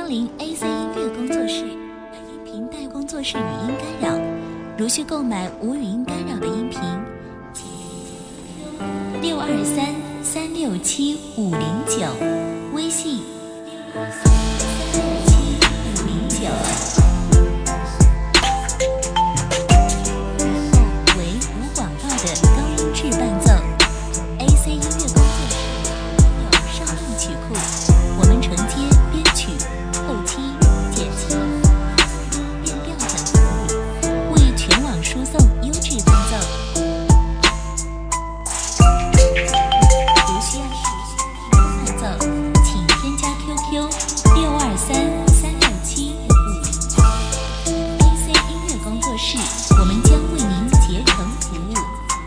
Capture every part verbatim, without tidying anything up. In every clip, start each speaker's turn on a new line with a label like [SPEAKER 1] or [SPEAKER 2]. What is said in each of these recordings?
[SPEAKER 1] 光临 A C 音乐工作室，本音频带工作室语音干扰，如需购买无语音干扰的音频，请六二三三六七五零九，微信六二三三六七五零九。为无广告的高音质伴奏 ，A C 音乐工作室有上映曲库，我们承接编曲、后期、剪辑、变调等服务，为全网输送优质伴奏。如需要伴奏，请添加 Q Q 六二三三六七五零九 A C 音乐工作室，我们将为您竭诚服务。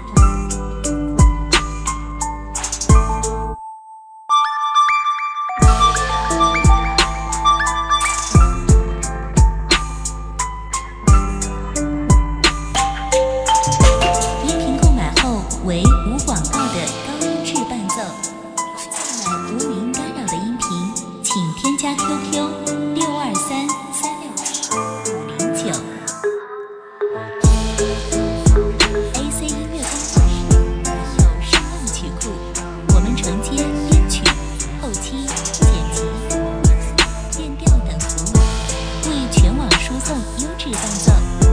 [SPEAKER 1] 音频购买后为无广告的高音质伴奏，购买无语音干扰的音频，请添加 Q Q 六二三三六七五零九。A C 音乐工作室有上映曲库，我们承接编曲、后期、剪辑、变调等服务，为全网输送优质伴奏。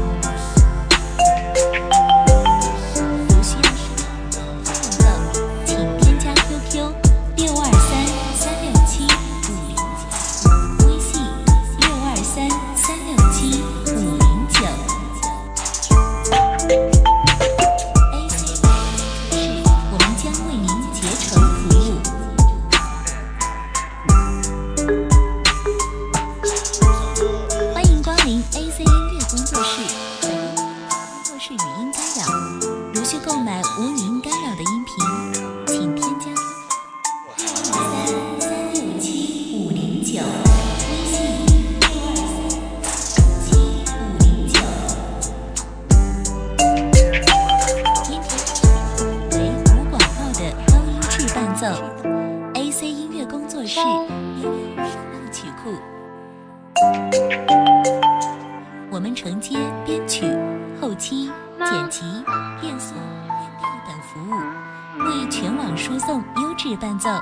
[SPEAKER 1] 如需要视频伴奏，请添加 Q Q 六二三三六七五零九，微信六二三三六七五零九。A C 音乐工作室，我们将为您竭诚服务。欢迎光临 A C 音乐工作室，本音频工作室语音干扰，如需购买无语音干扰的音频，请添加六二三三六七五零九，微信六二三七五零九。音频为无广告的高音质伴奏 ，A C 音乐工作室有上映曲库。我们承接编曲、后期、剪辑、变速、变调等服务，为全网输送优质伴奏。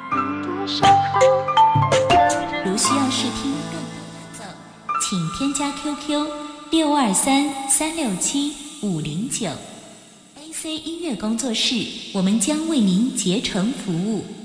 [SPEAKER 1] 如需要试听更多伴奏，请添加 Q Q 六二三三六七五零九。A C 音乐工作室，我们将为您竭诚服务。